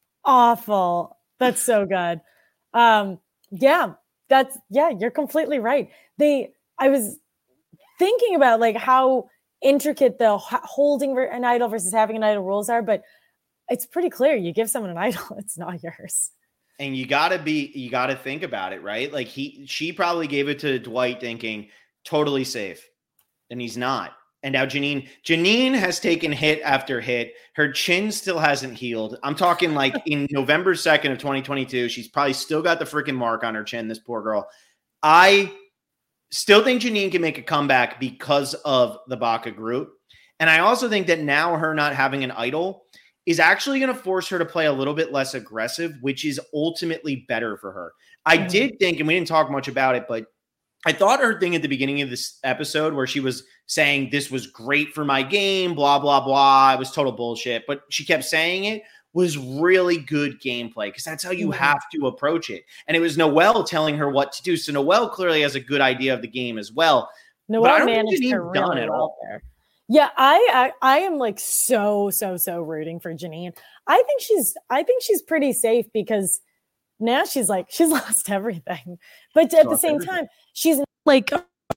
S3: awful. That's so good. Um, yeah. That's yeah, you're completely right. They, I was thinking about like how intricate the holding an idol versus having an idol rules are, but it's pretty clear. You give someone an idol, it's not yours.
S2: And you gotta be, you gotta think about it, right? Like he, she probably gave it to Dwight thinking totally safe, and he's not. And now Janine, Janine has taken hit after hit. Her chin still hasn't healed. I'm talking like in November second of twenty twenty-two, she's probably still got the freaking mark on her chin, this poor girl. I still think Janine can make a comeback because of the Baca group. And I also think that now her not having an idol is actually going to force her to play a little bit less aggressive, which is ultimately better for her. I mm-hmm. did think, and we didn't talk much about it, but I thought her thing at the beginning of this episode where she was saying this was great for my game, blah, blah, blah. It was total bullshit. But she kept saying it was really good gameplay, because that's how you mm-hmm. have to approach it. And it was Noelle telling her what to do. So Noelle clearly has a good idea of the game as well.
S3: Noelle managed her really done at all there. Yeah, I, I I am like so, so, so rooting for Janine. I think she's I think she's pretty safe, because now she's like, she's lost everything. But at the same everything. time, she's like,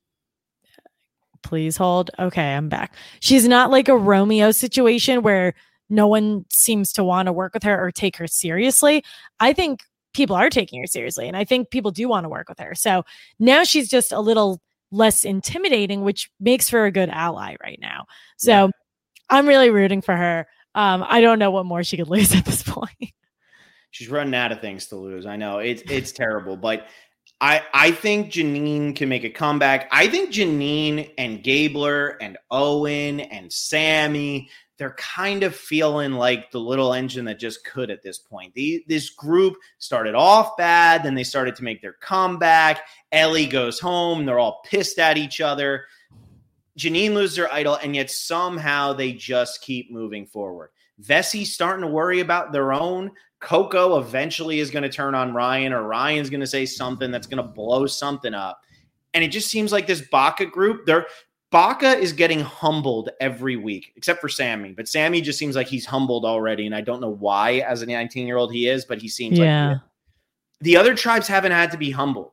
S3: please hold. Okay, I'm back. She's not like a Romeo situation where no one seems to want to work with her or take her seriously. I think people are taking her seriously, and I think people do want to work with her. So now she's just a little less intimidating, which makes for a good ally right now. So yeah. I'm really rooting for her. Um, I don't know what more she could lose at this point.
S2: She's running out of things to lose. I know it's it's terrible, but I I think Janine can make a comeback. I think Janine and Gabler and Owen and Sammy, they're kind of feeling like the little engine that just could at this point. The, this group started off bad, then they started to make their comeback. Ellie goes home. They're all pissed at each other. Janine loses her idol, and yet somehow they just keep moving forward. Vessie's starting to worry about their own. Coco eventually is going to turn on Ryan, or Ryan's going to say something that's going to blow something up. And it just seems like this Baca group, they're Baca is getting humbled every week, except for Sammy. But Sammy just seems like he's humbled already, and I don't know why as a nineteen-year-old he is, but he seems
S3: yeah.
S2: like the other tribes haven't had to be humbled.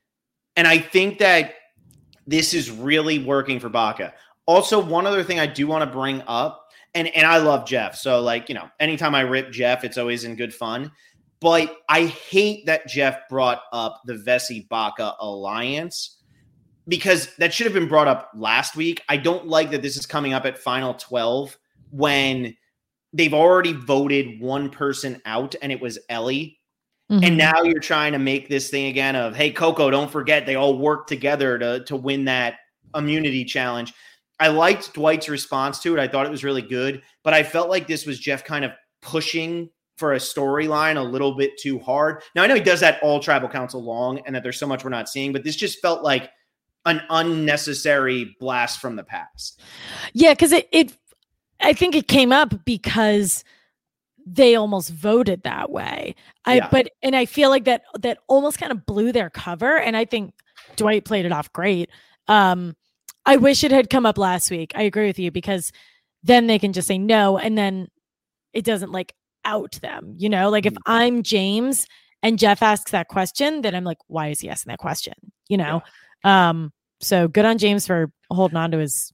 S2: And I think that this is really working for Baca. Also, one other thing I do want to bring up, and, and I love Jeff. So, like, you know, anytime I rip Jeff, it's always in good fun. But I hate that Jeff brought up the Vessi-Baca alliance, because that should have been brought up last week. I don't like that this is coming up at Final twelve when they've already voted one person out, and it was Ellie. Mm-hmm. And now you're trying to make this thing again of, hey, Coco, don't forget they all work together to, to win that immunity challenge. I liked Dwight's response to it. I thought it was really good, but I felt like this was Jeff kind of pushing for a storyline a little bit too hard. Now, I know he does that all Tribal Council long and that there's so much we're not seeing, but this just felt like an unnecessary blast from the past.
S3: Yeah, because it, it, I think it came up because they almost voted that way. I, yeah. but, and I feel like that, that almost kind of blew their cover. And I think Dwight played it off great. Um, I wish it had come up last week. I agree with you, because then they can just say no. And then it doesn't like out them, you know, like mm-hmm. if I'm James and Jeff asks that question, then I'm like, why is he asking that question? You know? Yeah. Um, so good on James for holding on to his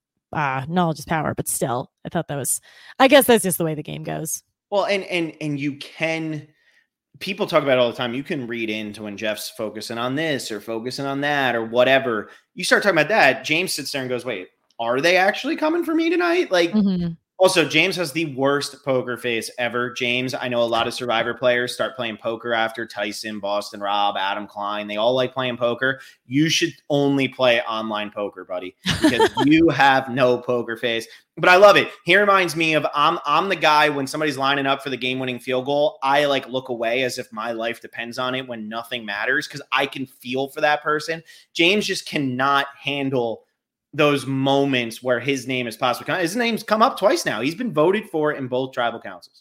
S3: uh, knowledge is power, but still, I thought that was, I guess that's just the way the game goes.
S2: Well, and, and, and you can, people talk about it all the time. You can read into when Jeff's focusing on this or focusing on that or whatever. You start talking about that, James sits there and goes, wait, are they actually coming for me tonight? Like, mm-hmm. Also, James has the worst poker face ever. James, I know a lot of Survivor players start playing poker after Tyson, Boston Rob, Adam Klein. They all like playing poker. You should only play online poker, buddy, because you have no poker face. But I love it. He reminds me of I'm I'm the guy when somebody's lining up for the game-winning field goal, I like look away as if my life depends on it when nothing matters, because I can feel for that person. James just cannot handle those moments where his name is possibly come. His name's come up twice now. He's been voted for in both tribal councils.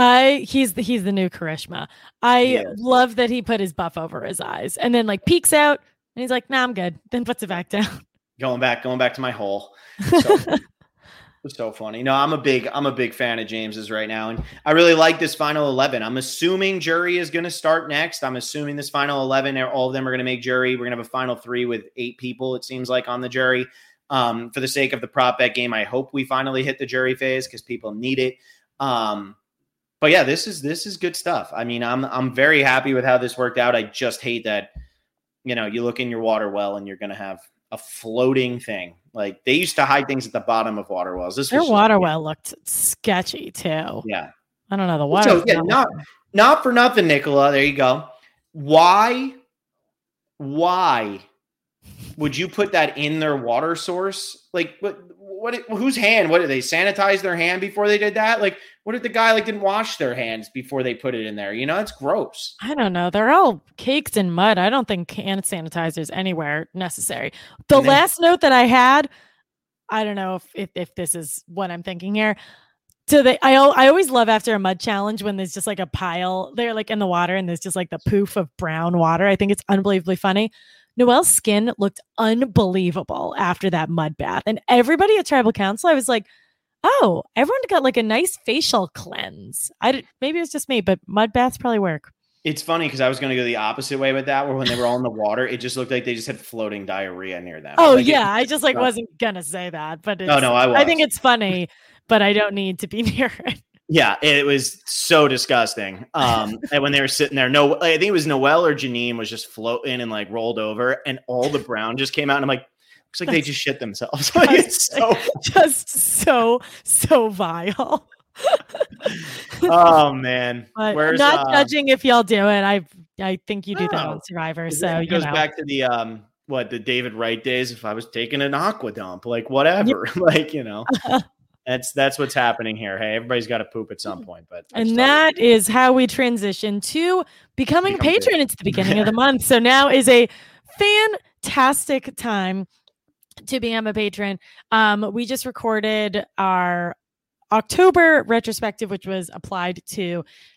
S3: I he's the he's the new Karishma. I yes. love that he put his buff over his eyes and then like peeks out and he's like, nah, I'm good. Then puts it back down.
S2: Going back, going back to my hole. So, it's so funny. No, I'm a big, I'm a big fan of James's right now. And I really like this final eleven. I'm assuming jury is going to start next. I'm assuming this final eleven, all of them are going to make jury. We're going to have a final three with eight people, it seems like, on the jury. Um, for the sake of the prop bet game, I hope we finally hit the jury phase because people need it. Um, but yeah, this is this is good stuff. I mean, I'm I'm very happy with how this worked out. I just hate that, you know, you look in your water well and you're going to have a floating thing. Like they used to hide things at the bottom of water wells. This
S3: Their
S2: was
S3: water
S2: just,
S3: well looked sketchy too.
S2: Yeah,
S3: I don't know the water.
S2: So yeah, not not for nothing, Nicola. There you go. Why? Why? Would you put that in their water source? Like, what, what, whose hand? What did they sanitize their hand before they did that? Like, what if the guy like didn't wash their hands before they put it in there? You know, it's gross.
S3: I don't know. They're all caked in mud. I don't think hand sanitizer is anywhere necessary. The then, last note that I had, I don't know if, if, if this is what I'm thinking here. So they, I, I always love after a mud challenge when there's just like a pile, they're like in the water and there's just like the poof of brown water. I think it's unbelievably funny. Noelle's skin looked unbelievable after that mud bath. And everybody at Tribal Council, I was like, oh, everyone got like a nice facial cleanse. I did, maybe it was just me, but mud baths probably work.
S2: It's funny because I was going to go the opposite way with that, where when they were all in the water, it just looked like they just had floating diarrhea near them.
S3: Oh,
S2: like
S3: yeah.
S2: It,
S3: I just like wasn't going to say that. But it's,
S2: no, no, I was.
S3: I think it's funny, but I don't need to be near it.
S2: Yeah, it was so disgusting. Um, and when they were sitting there, no, I think it was Noelle or Janine was just floating and like rolled over, and all the brown just came out. And I'm like, looks like they just shit themselves. Like, it's so
S3: just so so vile.
S2: Oh man,
S3: but Where's, not uh, judging if y'all do it. I I think you do that on Survivor. So
S2: it goes
S3: you know.
S2: back to the um what the David Wright days. If I was taking an aqua dump, like whatever, yep. like you know. That's that's what's happening here. Hey, everybody's got to poop at some point, but
S3: and that is how we transition to becoming Become a patron. Good. It's the beginning of the month, so now is a fantastic time to become a patron. Um, we just recorded our October retrospective, which was applied to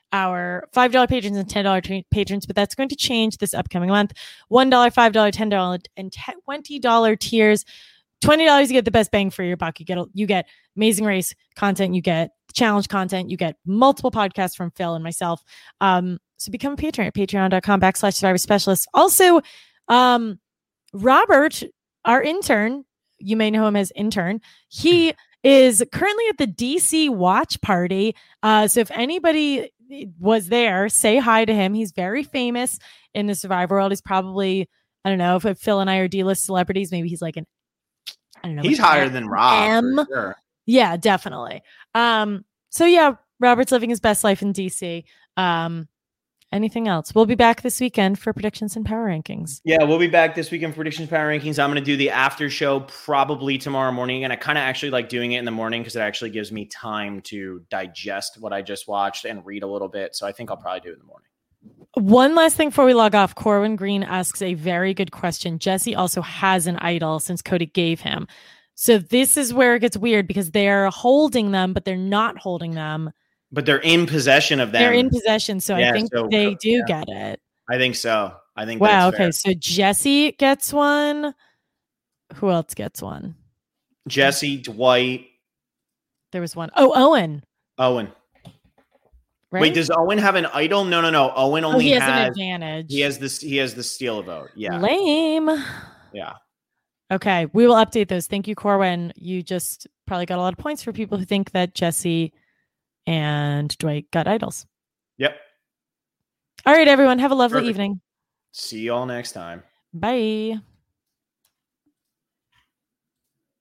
S3: our five dollar patrons and ten dollar tra- patrons, but that's going to change this upcoming month. one dollar, five dollars, ten dollars, and twenty dollars tiers. twenty dollars, you get the best bang for your buck. You get you get Amazing Race content, you get challenge content, you get multiple podcasts from Phil and myself. Um, so become a patron at patreon.com backslash survivor specialist. Also, um, Robert, our intern, you may know him as intern. He is currently at the D C watch party. Uh, so if anybody was there, say hi to him. He's very famous in the Survivor world. He's probably, I don't know, if, if Phil and I are D-list celebrities, maybe he's like an, I don't know.
S2: He's higher than Rob.
S3: M.
S2: Sure.
S3: Yeah, definitely. Um, so yeah, Robert's living his best life in D C. Um, anything else? We'll be back this weekend for predictions and power rankings.
S2: Yeah, we'll be back this weekend for predictions, power rankings. I'm going to do the after show probably tomorrow morning. And I kind of actually like doing it in the morning because it actually gives me time to digest what I just watched and read a little bit. So I think I'll probably do it in the morning.
S3: One last thing before we log off. Corwin Green asks a very good question. Jesse also has an idol since Cody gave him. So this is where it gets weird because they're holding them, but they're not holding them.
S2: But they're in possession of them.
S3: They're in possession. So yeah, I think so, they do
S2: yeah.
S3: get it.
S2: I think so. I think
S3: wow.
S2: that's
S3: okay.
S2: fair.
S3: So Jesse gets one. Who else gets one?
S2: Jesse, Dwight.
S3: There was one. Oh, Owen.
S2: Owen.
S3: Right?
S2: Wait, does Owen have an idol? No, no, no. Owen only
S3: oh, he has,
S2: has
S3: an advantage.
S2: He has this. He has the steal vote. Yeah.
S3: Lame.
S2: Yeah.
S3: Okay, we will update those. Thank you, Corwin. You just probably got a lot of points for people who think that Jesse and Dwight got idols.
S2: Yep.
S3: All right, everyone. Have a lovely
S2: Perfect.
S3: evening.
S2: See you all next time.
S3: Bye.